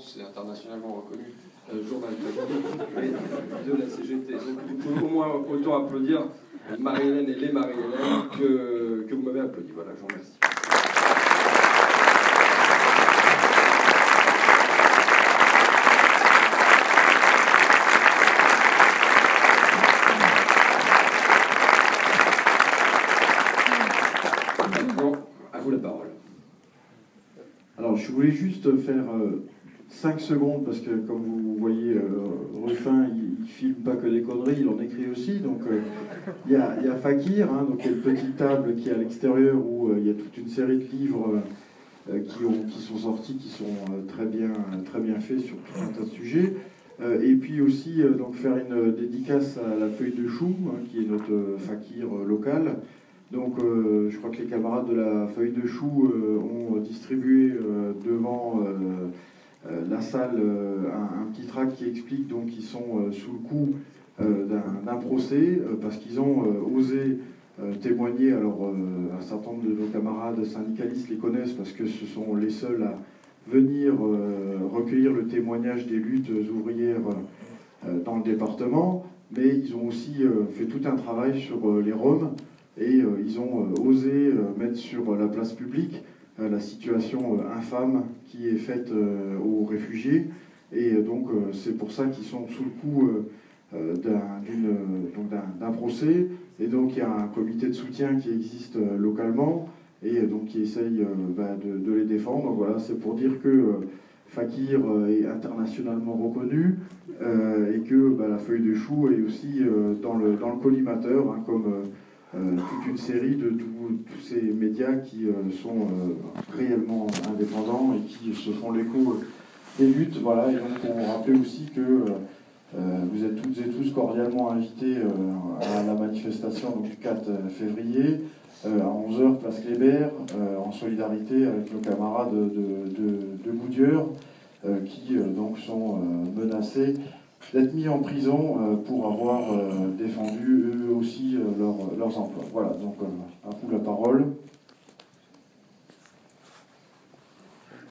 France et internationalement reconnu journaliste de la CGT. Donc vous pouvez au moins autant applaudir Marie-Hélène et les Marie-Hélène que vous m'avez applaudi. Voilà, je vous remercie. Maintenant, à vous la parole. Alors, je voulais juste faire 5 secondes, parce que, comme vous voyez, Ruffin, il filme pas que des conneries, il en écrit aussi. Donc, il y a Fakir, hein, donc il y a une petite table qui est à l'extérieur, où il y a toute une série de livres qui sont sortis, qui sont très bien faits sur tout un tas de sujets. Et puis aussi, donc faire une dédicace à la Feuille de Chou, hein, qui est notre Fakir local. Donc je crois que les camarades de la Feuille de Chou ont distribué devant la salle un petit tract qui explique donc qu'ils sont sous le coup d'un procès parce qu'ils ont osé témoigner. Alors un certain nombre de nos camarades syndicalistes les connaissent parce que ce sont les seuls à venir recueillir le témoignage des luttes ouvrières dans le département, mais ils ont aussi fait tout un travail sur les Roms. Et ils ont osé mettre sur la place publique la situation infâme qui est faite aux réfugiés. Et donc c'est pour ça qu'ils sont sous le coup d'un procès. Et donc il y a un comité de soutien qui existe localement et donc qui essaye de les défendre. Donc, voilà, c'est pour dire que Fakir est internationalement reconnu et que la Feuille de Chou est aussi dans le collimateur, hein, comme toute une série de tous ces médias qui sont réellement indépendants et qui se font l'écho des luttes. Voilà, et donc on rappelait aussi que vous êtes toutes et tous cordialement invités à la manifestation donc, du 4 février à 11h, place Kléber, en solidarité avec nos camarades de Goudieur qui donc sont menacés d'être mis en prison pour avoir défendu eux aussi leurs emplois. Voilà, donc à vous la parole.